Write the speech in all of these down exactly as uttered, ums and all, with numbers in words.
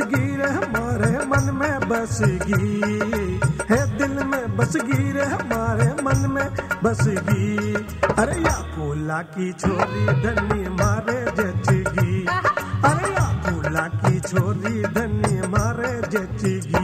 बसगी रे हमारे मन में बसगी, है दिल में बसगी रे हमारे मन में बसगी। अरे या फूला की छोरी धनी मारे जचगी, अरे या फूला की छोरी धनी मारे जचगी।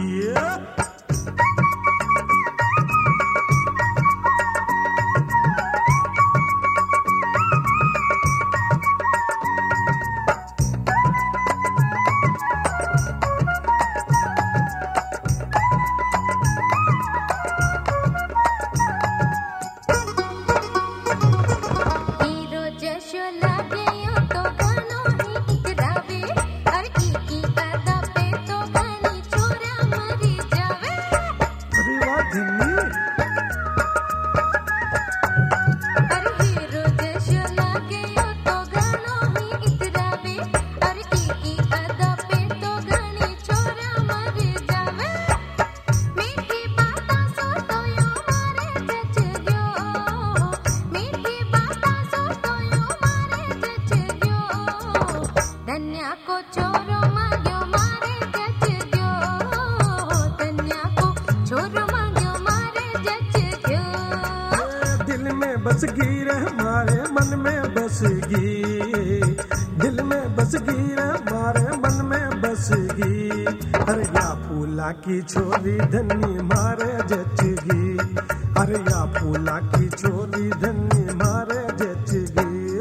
बसगी रे हमारे मन में बसगी, दिल में बसगी रे हमारे मन में बसगी। अरे या फूला की छोरी धनी मारे जचगी, अरे या फूला की छोरी धनी मारे जचगी।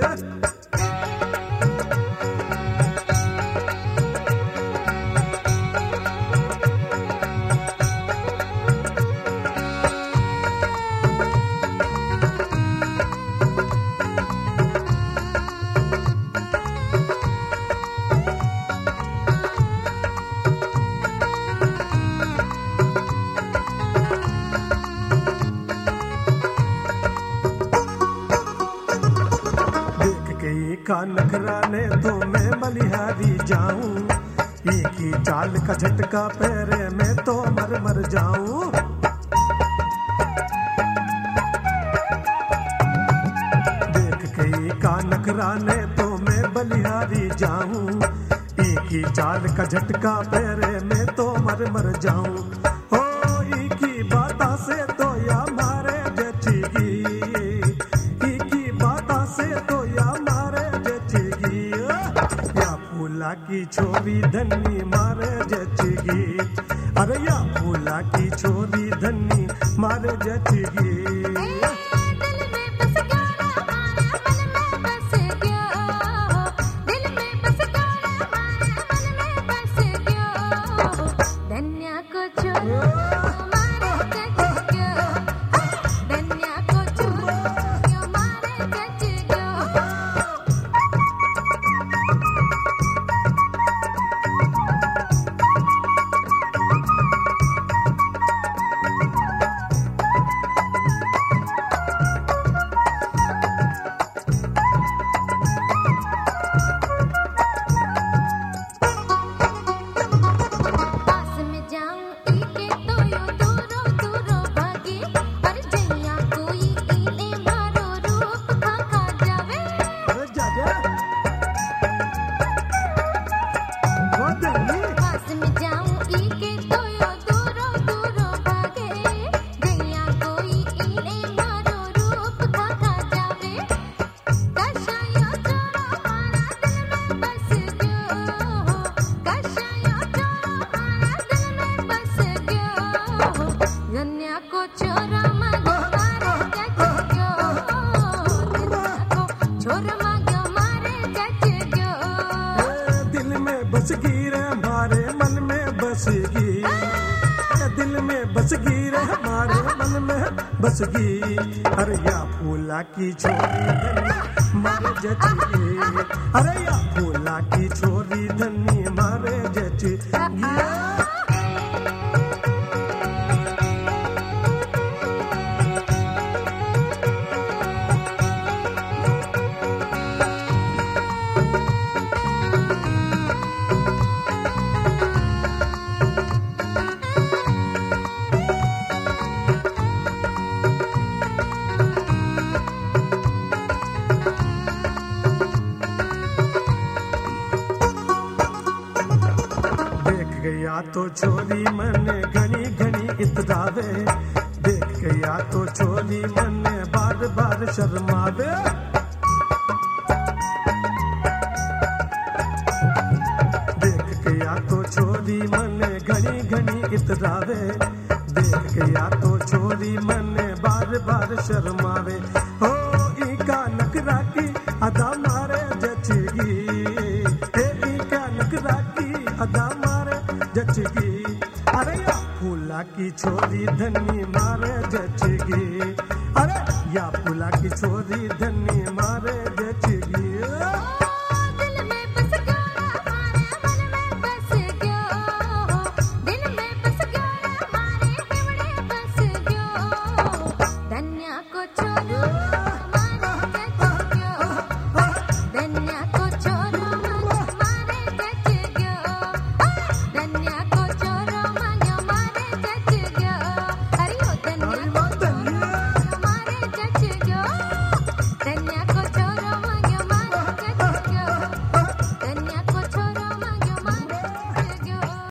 का नखराने तो मैं बलिहारी जाऊं, एक ही चाल का झटका पैरे में तो मर मर जाऊं। देख गई का नखराने तो मैं बलिहारी जाऊं, एक ही चाल का झटका पैरे में तो मर मर जाऊं। हो एक ही बाता से तो या मारे जचगी, एक ही बाता से तो या फूला की छोरी धनी मारे जचगी, अरे या फूला की छोरी धनी मारे जचगी। बसगी रे हमारे मन में बसगी, दिल में बसगी रे हमारे मन में बसगी। अरे या फूला की छोरी धनी मारे जचगी, अरे या फूला की छोरी धनी मारे जचगी। के या तो छोरी मन घनी घनी इतरावे, देख के या तो छोरी मन बार बार शर्मावे। देख के या तो छोरी मन घनी घनी इतरावे, देख के या तो छोरी मन बार बार शर्मावे। हो इनका नखरा की अदा मारे जचगी, हे इनका नखरा की अदा मारे जचगी। अरे या फूला की छोरी धनी मारे जचगी, अरे या फूला की छोरी धनी मारे